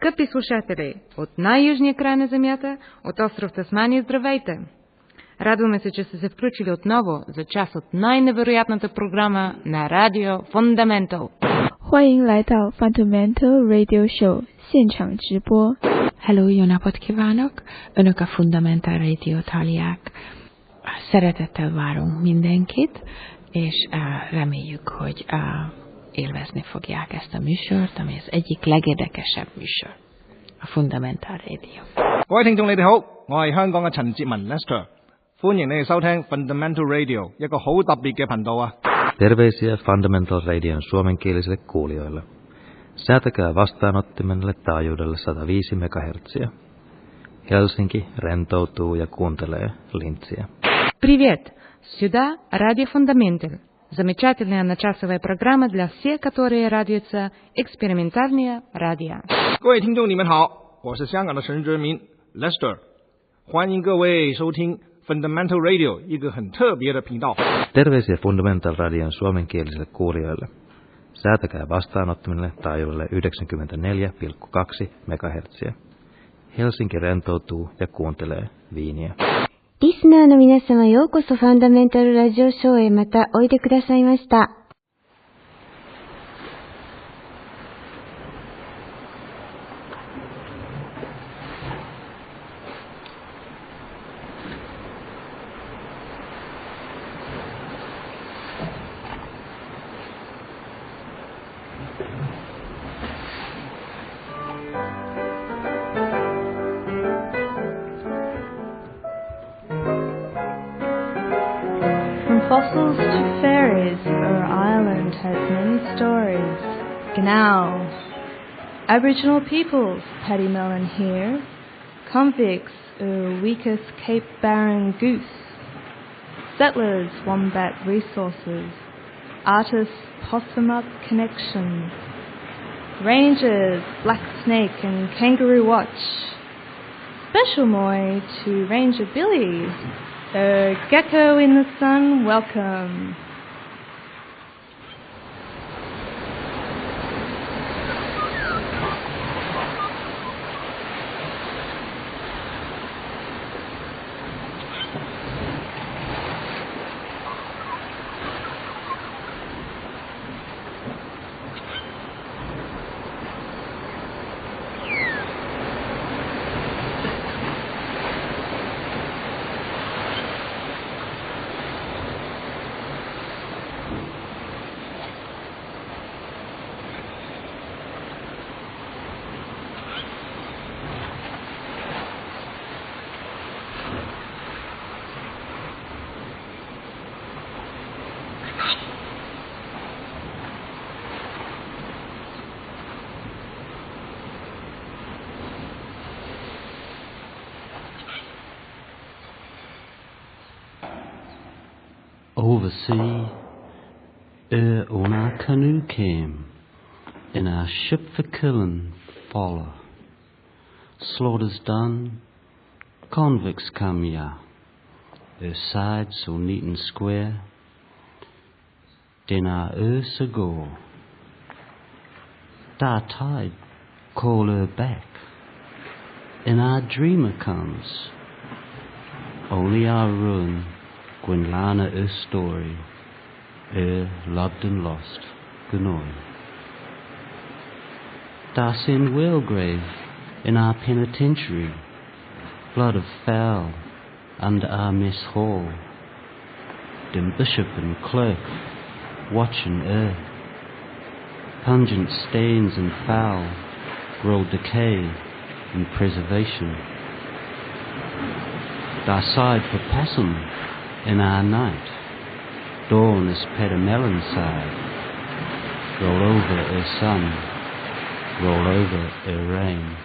Скъпи слушатели, от най-южния край на земята, от остров Тасмания, здравейте! Радваме се, че сте се включили отново за част от най-невероятната програма на Радио Fundamental. 欢迎来到 Fundamental Radio Show 现场直播。 Hello, jó napot kívánok! Önök a Fundamental Radio tagják. Szeretettel várunk mindenkit, és reméljük, hogy élvezni fogják ezt a műsort, ami az egyik legérdekesebb műsor, a Fundamental Radio. 各位聽眾你哋好，我係香港嘅陳哲文 Lester， 歡迎你哋收聽 Fundamental Radio， 一個好特別嘅頻道啊！ Terveisiä Fundamental Radion suomenkielisille kuulijoille. Säätäkää vastaanottimelle taajuudelle 105 MHz. Helsinki rentoutuu ja kuuntelee Lintsiä. Привет! Сюда Радио Fundamental. Замечательная начасовая программа для всех, которые радуются экспериментальное радио. 各位聽眾你們好，我是香港的陳哲明 Lester， 歡迎各位收聽 Fundamental Radio， 一個很特別的頻道。 Terveisiä Fundamental Radion suomenkielisille kuulijoille. Säätäkää vastaanottimelle taajuudelle 94,2 MHz. Helsinki rentoutuu ja kuuntelee Viiniä. リスナーの皆様、ようこそファンダメンタルラジオショーへまたおいでくださいました。 Fossils to fairies, our island has many stories. Genau. Aboriginal peoples, Paddy Mellon here. Convicts, weakest Cape Barren goose. Settlers, wombat resources. Artists, possum up connections. Rangers, black snake and kangaroo watch. Special moi to Ranger Billy. Gecko in the sun, welcome. Oversea, on our canoe came, in our ship for killing follow. Slaughter's done, convicts come ya, her side so neat and square, then our earth ago. Da tide call her back, and our dreamer comes, only our ruin. Gwynlana story, loved and lost, Gunoi. Das in Whalegrave, in our penitentiary, blood of fowl, under our mess hall. Dim bishop and clerk, watching pungent stains and foul, grow decay and preservation. Da side for possum, in our night, dawn is Peter side. Roll over her sun, roll over her rain.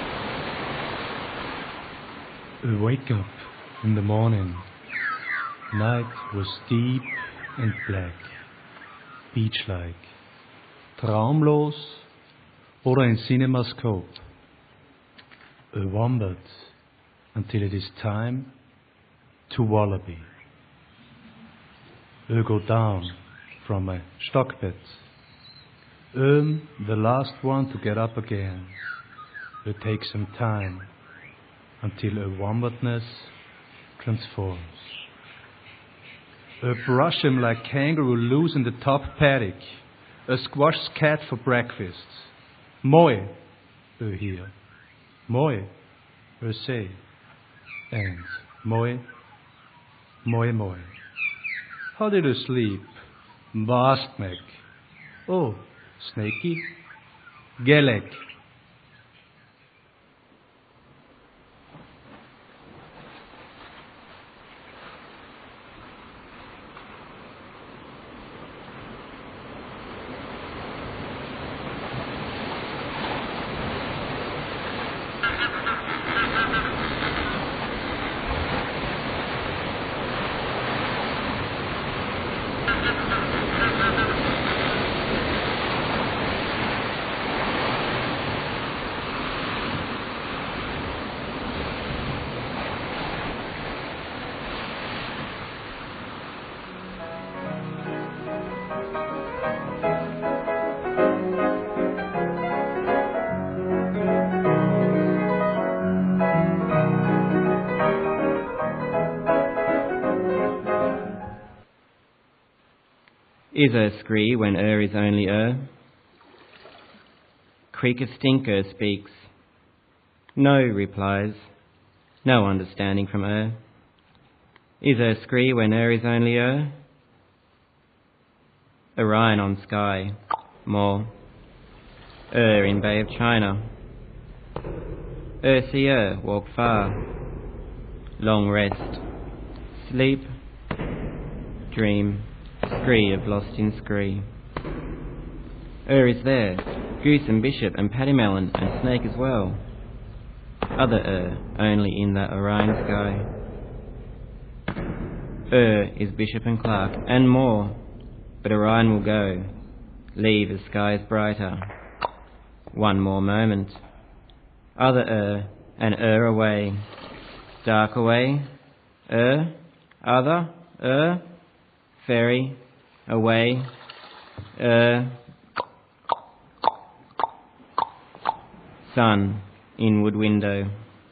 We wake up in the morning Night was deep and black, beach-like, traumlos oder ein cinemascope. A wombat until it is time to wallaby. Go down from a stockbed. The last one to get up again. It takes some time until a wombatness transforms. Brush him like kangaroo loose in the top paddock. Squash cat for breakfast. Moi, here. Moi, say. And moi. How did you sleep? Bastmek. Oh, snaky. Gelek. Is scree when is only Creak a stinker speaks. No, replies. No understanding from Is scree when is only Orion on sky. More. In Bay of China. See walk far. Long rest. Sleep. Dream. Scree of lost in scree. Is there. Goose and bishop and paddy melon and snake as well. Other only in that Orion sky. Is bishop and Clark and more. But Orion will go. Leave as skies brighter. One more moment. Other and away. Dark away. Other ferry away. Sun inward window.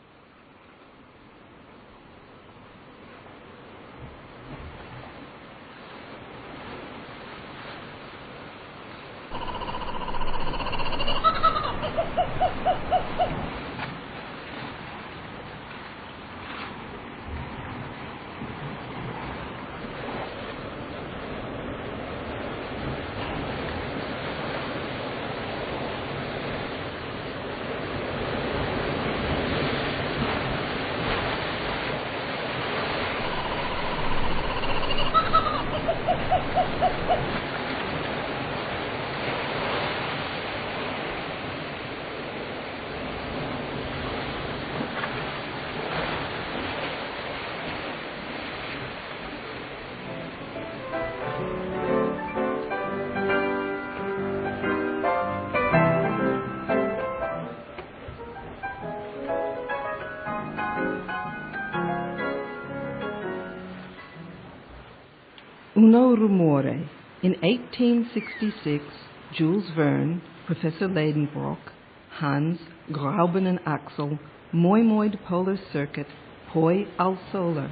Uno Rumore. In 1866, Jules Verne, Professor Leidenbrock, Hans, Grauben and Axel, Moi the Polar Circuit, Poi al Solar.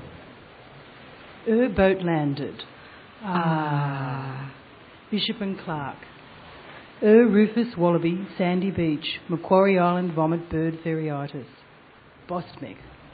Boat landed. Bishop and Clark. Rufus Wallaby, Sandy Beach, Macquarie Island Vomit Bird Ferryitis. Bostmek.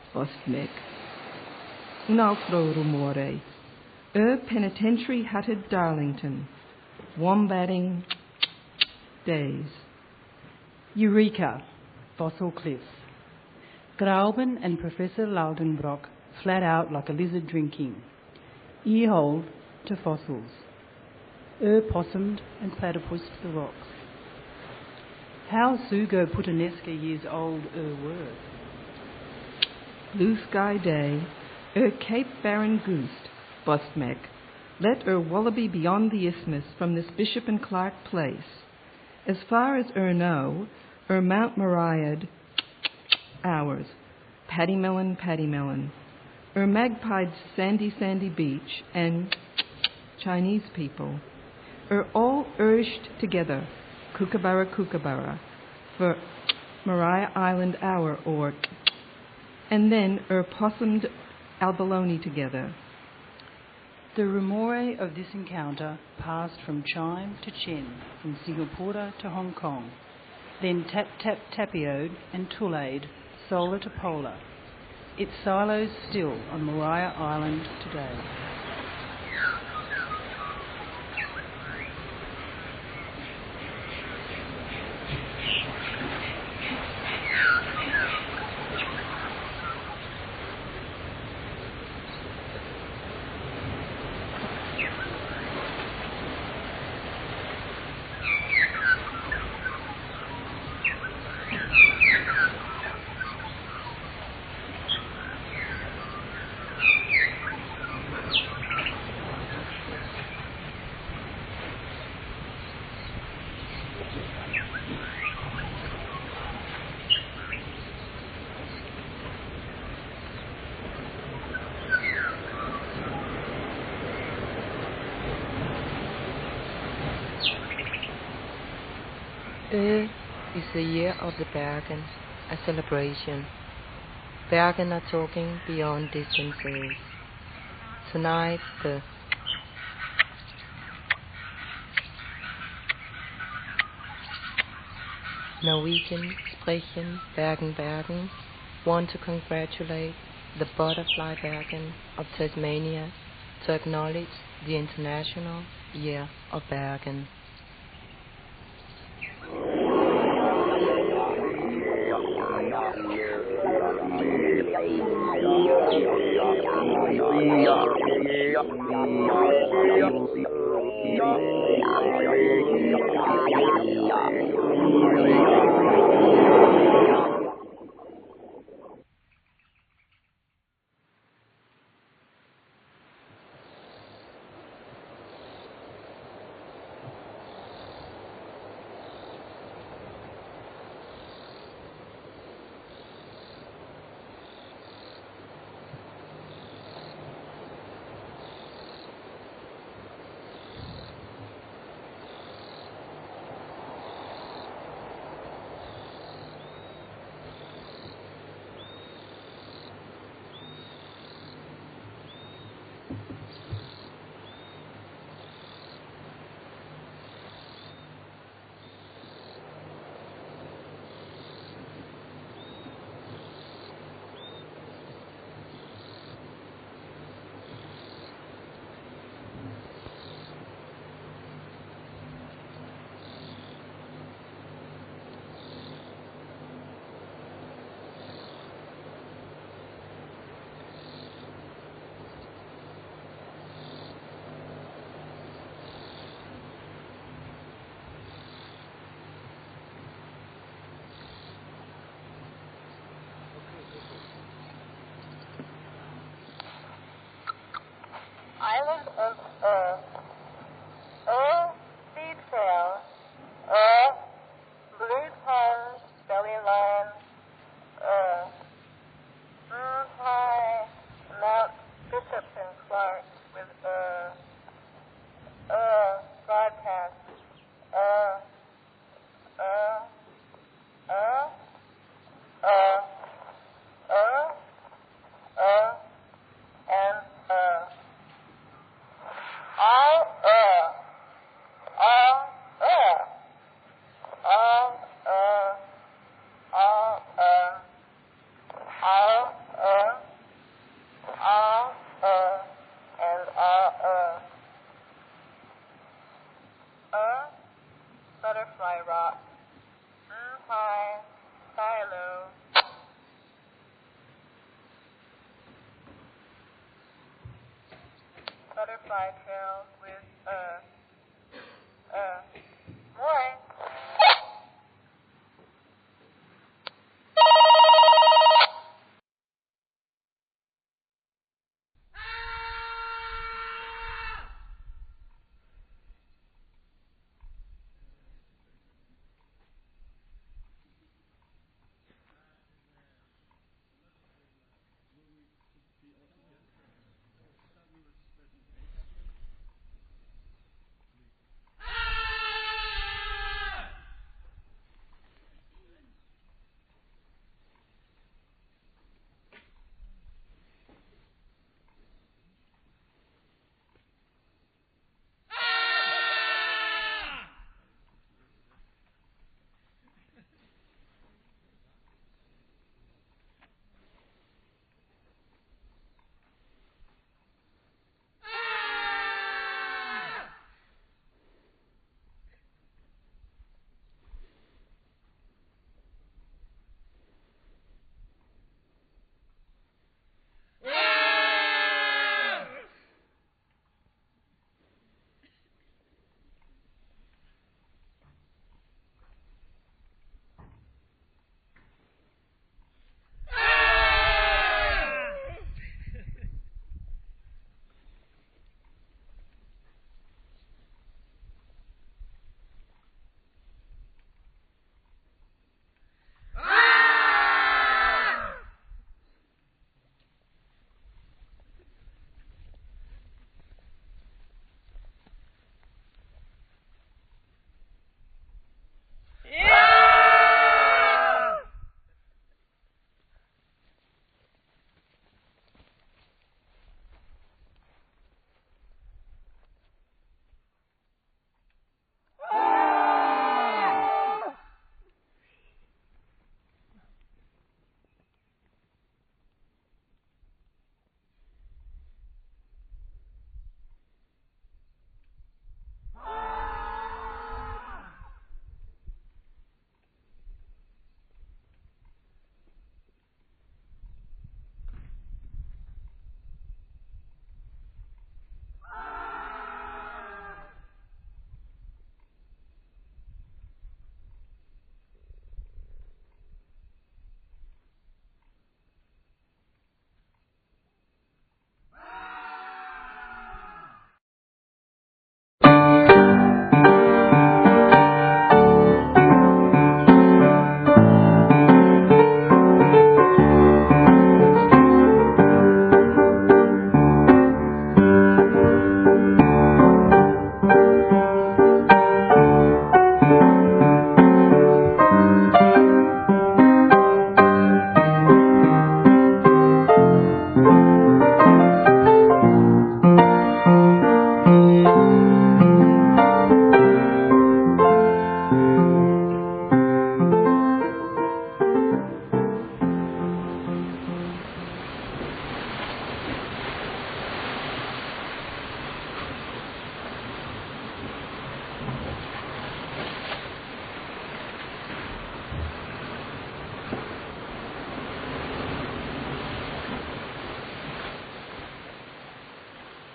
Un altro rumore. Penitentiary hatted Darlington. Wombatting days. Eureka. Fossil cliffs. Grauben and Professor Laudenbrock flat out like a lizard drinking. Earhold to fossils. Possumed and platypused the rocks. How Sugo Puttanesca years old were. Blue sky day. Cape Barren Goost. Bustmek, let Wallaby beyond the isthmus from this Bishop and Clark place, as far as no, Mount Moriah, ours, Paddy Melon, Magpied sandy beach, and Chinese people, all urged together, Kookaburra, for Maria Island hour, or, and then possumed abalone together. The remore of this encounter passed from chime to chin, from Singapore to Hong Kong, then tapioed and tulade, solar to polar. Its silos still on Maria Island today. Is the year of the Bergen, a celebration. Bergen are talking beyond distances. Tonight the Norwegian sprechen Bergen want to congratulate the Butterfly Bergen of Tasmania to acknowledge the International Year of Bergen. Island of Seed Trail, Blue Pond, Belly Line, High, Mount Bishop and Clark with broadcast, Butterfly Rock, High, Silo, Butterfly Trail with more.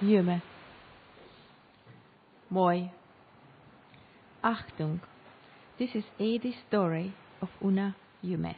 Yume. Mooi. Achtung. This is Edi's story of Una Yume.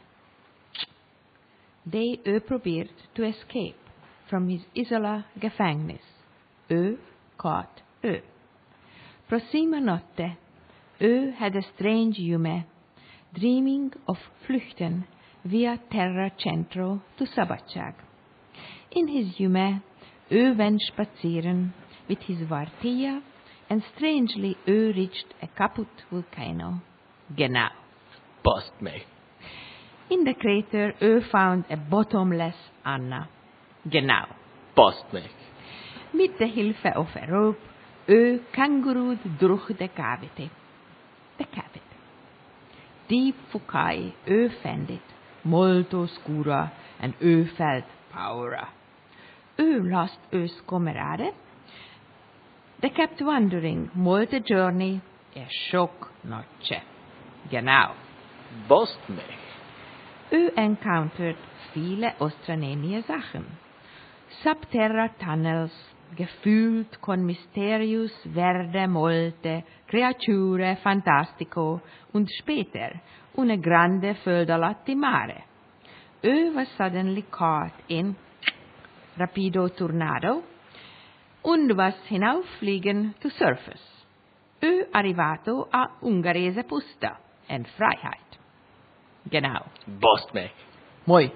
They probeert to escape from his Isola gevangenis. Caught Prossima notte, had a strange Yume, dreaming of flüchten via Terra Centro to Szabadság. In his Yume, went spazieren with his Vartia, and strangely reached a kaput volcano. Genau. Passt mich. In the crater, found a bottomless Anna. Genau. Passt mich. Mit der Hilfe of a rope, kangaroed durch the cavity. The cavity. Deep fucai, found it, molto scura, and felt paura. Lost comrade. They kept wandering, molte journey, shock noche. Genau. Passt mich. Encountered viele australiense Sachen. Subterra tunnels, gefüllt con mysterious verde molte, creature fantastico, und später una grande fördalatti mare. Was suddenly caught in rapido tornado, und was hinauffliegen to surface. Arrivato a Ungarese Pusta, en Freiheit. Genau. Passt mich. Moi.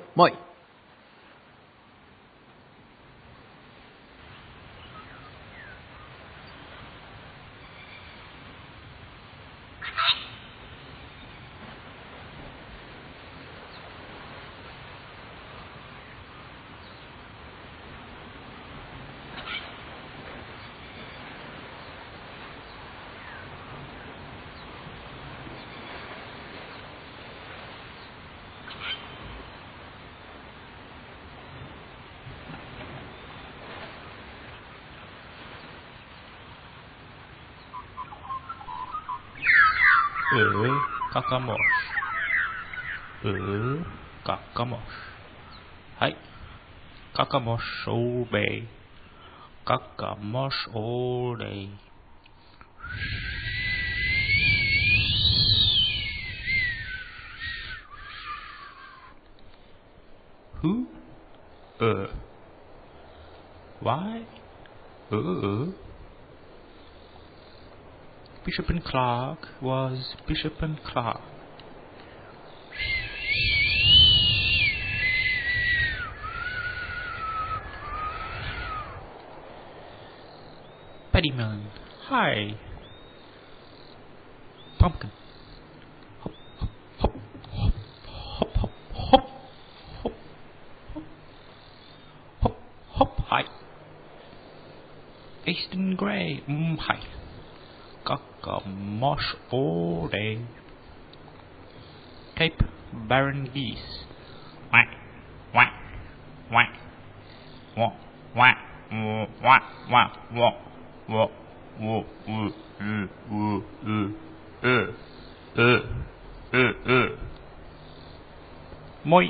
Kakamosh. Kakamosh. Hai. Kakamosh all day. Kakamosh all day. Who? Why? Bishop and Clark was Bishop and Clark. Paddy Melon, hi. Pumpkin. Hop, hop, hop, hop, hop, hop, hop, hop, hop, hop, hi. Eastern Grey, hi. Kakamosh all day. Cape Barren Geese. Whack, whack, whack, whack, whack, whack, whack, whack, whack, Moi.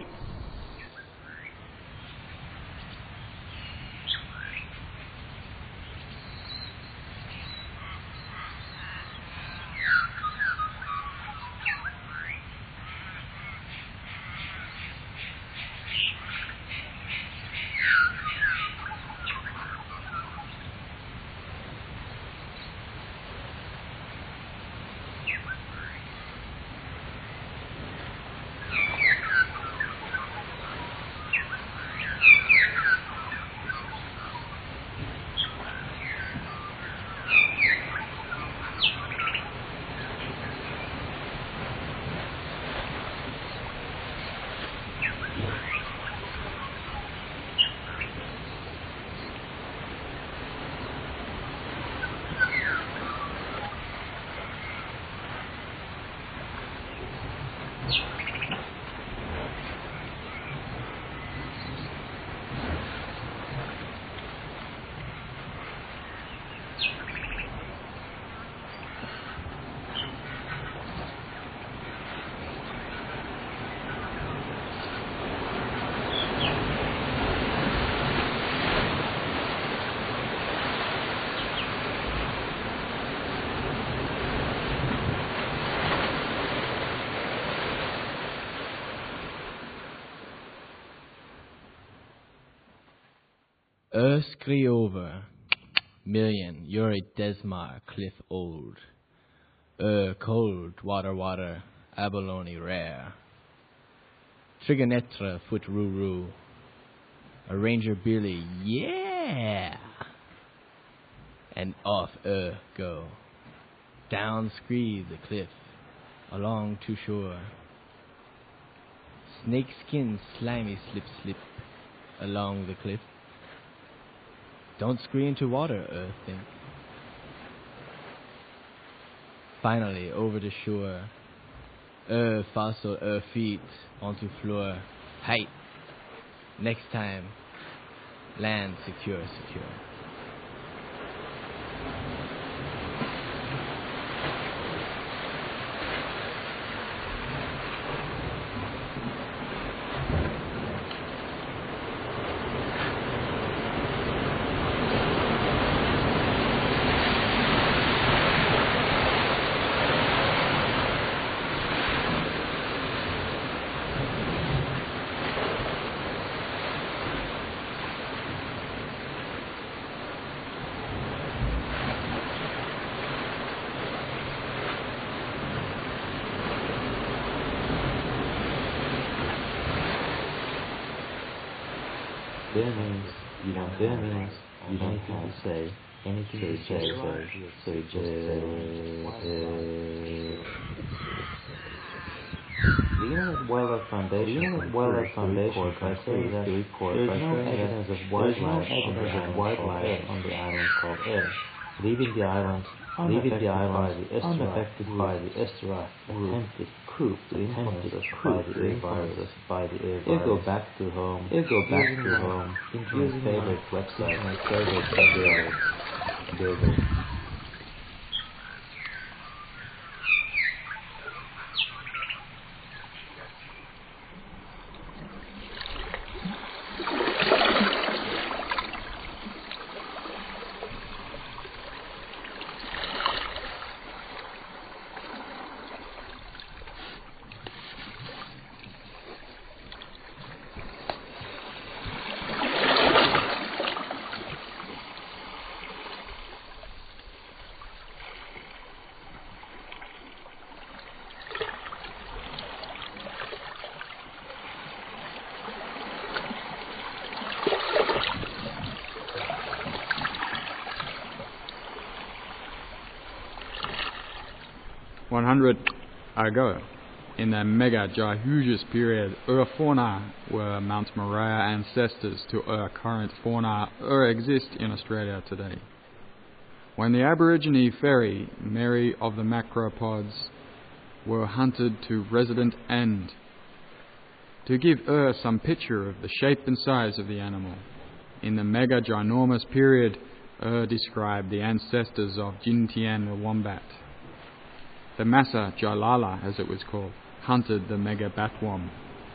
Scree over. Million, you're a Desmar, cliff old. Cold, water, abalone rare. Trigonetra, foot roo. A ranger Billy, yeah! And off go. Down scree the cliff, along to shore. Snake skin, slimy slip, along the cliff. Don't scree into water, think. Finally, over the shore. Fossil, feet onto floor. Height. Next time, land secure. There means you don't have to say anything to say, so you just say. The Internet Wildlife Foundation confirms that there is no evidence of wildlife on the island called Eyre, leaving the island unaffected by the estuarine attempted coup by the air virus. It go back to home. Into my favorite website. Google. Ago, in the Mega-Jayhugis period, fauna were Mount Moriah ancestors to current fauna exist in Australia today. When the Aborigine fairy, Mary of the Macropods, were hunted to resident end, to give some picture of the shape and size of the animal. In the Mega-Ginormous period, described the ancestors of Jintian the wombat. The Massa Jalala, as it was called, hunted the mega batwom.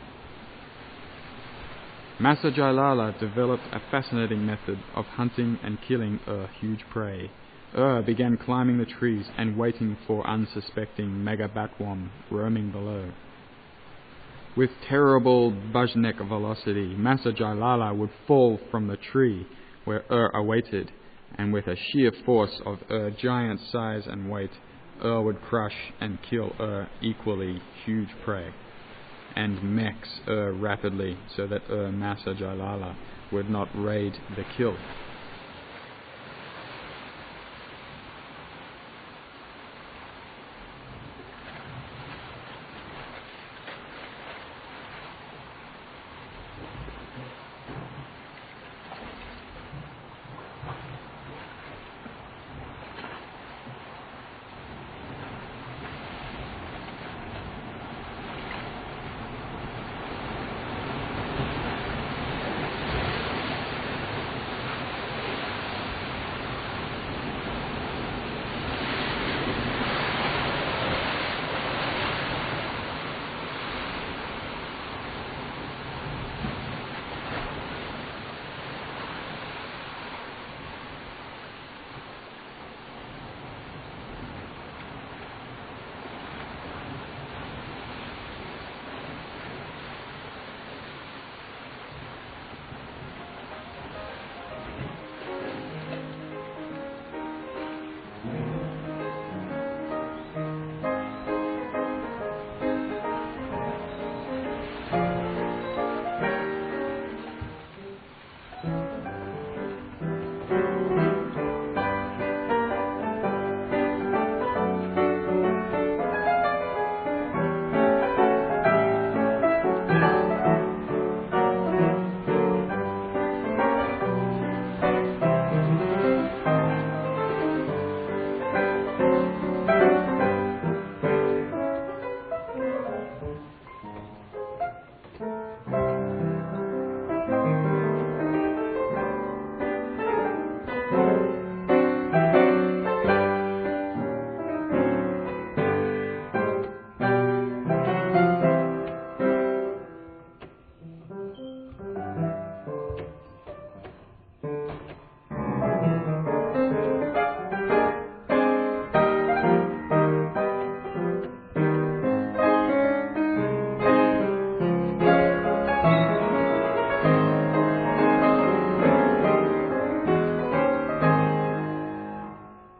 Massa Jalala developed a fascinating method of hunting and killing huge prey. Began climbing the trees and waiting for unsuspecting mega batwom roaming below. With terrible buznek velocity, Massa Jalala would fall from the tree where awaited, and with a sheer force of giant size and weight, would crush and kill equally huge prey, and mechs rapidly so that Massa Jalala would not raid the kill.